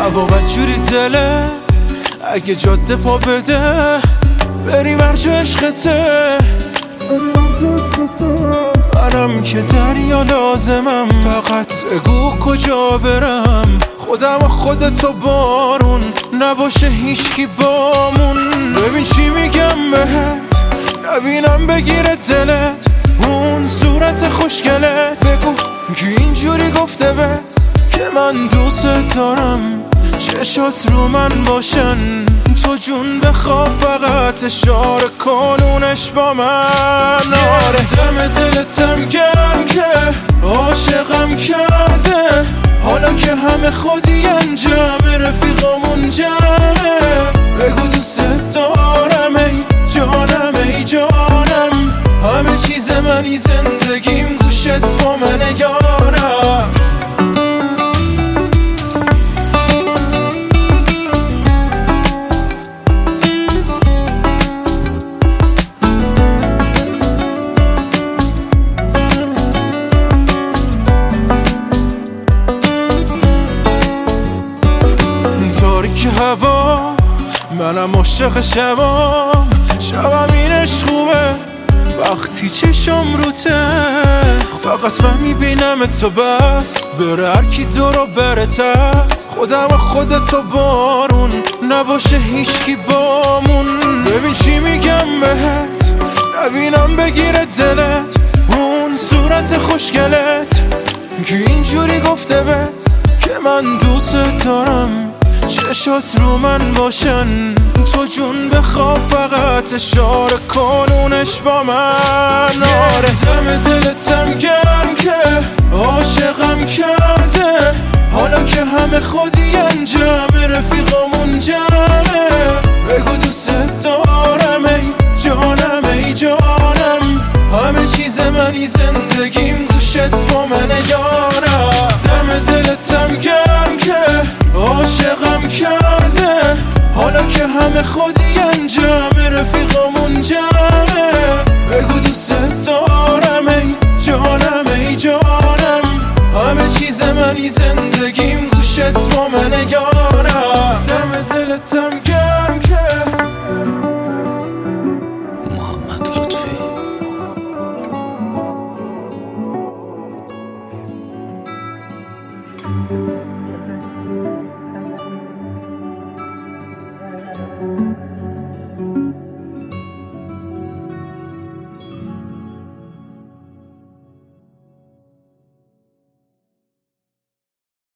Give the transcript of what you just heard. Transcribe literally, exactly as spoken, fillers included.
هوا بدجوری دله، اگه جاده پا بده بری برجا عشقته. منم که دریا لازمم، فقط بگو کجا برم. خودم و خودتو بارون، نباشه هیچکی بامون. ببین چی میگم بهت، نبینم بگیره دلت اون صورت خوشگلت. بگو که اینجوری گفته بس که من دوست دارم، چشات رو من باشن. تو جون بخوا فقط اشاره کنونش با من. آره دم دلتم گرم که عاشقم کرده، حالا که همه خودی انجام رفیقامون جمعه. بگو دوست دارم ای جانم ای جانم، همه چیز منی زندگیم گوشت با منه یارم. هوا منم عاشق شبام، شبم اینش خوبه وقتی چشم روته. فقط من میبینم تو بس، بره هر کی تو رو برت است. خودم و خودتو بارون، نباشه هیچکی بامون. ببین چی میگم بهت، نبینم بگیره دلت اون صورت خوشگلت. که اینجوری گفته بس که من دوست دارم، چشات رو من باشن. تو جون بخوا فقط اشاره کنونش با من. آره دم دلتم گرم که عاشقم کرده، حالا که همه خودی انجام رفیقامون جمعه. بگو دوست دارم ای جانم ای جانم، همه چیز منی زندگیم گوشت با منه یارم. دم دلتم گرم که عاشقم کرده، حالا که همه خودی